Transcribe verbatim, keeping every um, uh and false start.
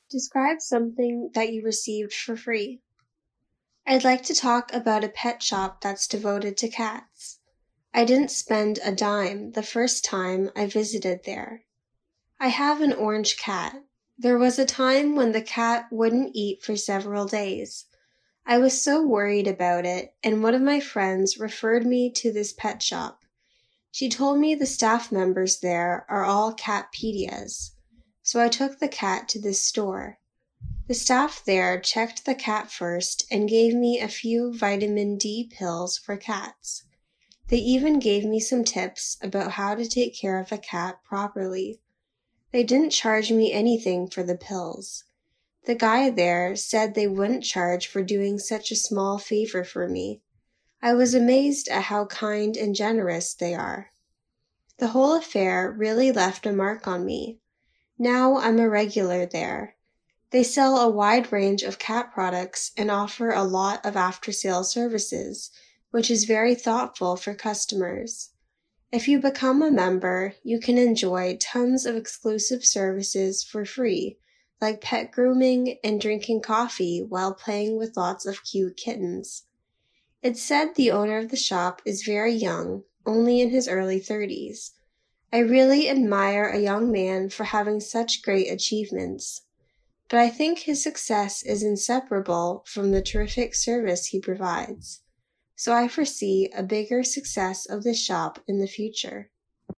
Describe something that you received for free. I'd like to talk about a pet shop that's devoted to cats. I didn't spend a dime the first time I visited there. I have an orange cat. There was a time when the cat wouldn't eat for several days. I was so worried about it, and one of my friends referred me to this pet shop. She told me the staff members there are all catpedias, so I took the cat to this store. The staff there checked the cat first and gave me a few vitamin D pills for cats. They even gave me some tips about how to take care of a cat properly. They didn't charge me anything for the pills. The guy there said they wouldn't charge for doing such a small favor for me. I was amazed at how kind and generous they are. The whole affair really left a mark on me. Now I'm a regular there. They sell a wide range of cat products and offer a lot of after-sale services, which is very thoughtful for customers. If you become a member, you can enjoy tons of exclusive services for free, like pet grooming and drinking coffee while playing with lots of cute kittens. It's said the owner of the shop is very young, only in his early thirties. I really admire a young man for having such great achievements. But I think his success is inseparable from the terrific service he provides. So I foresee a bigger success of this shop in the future.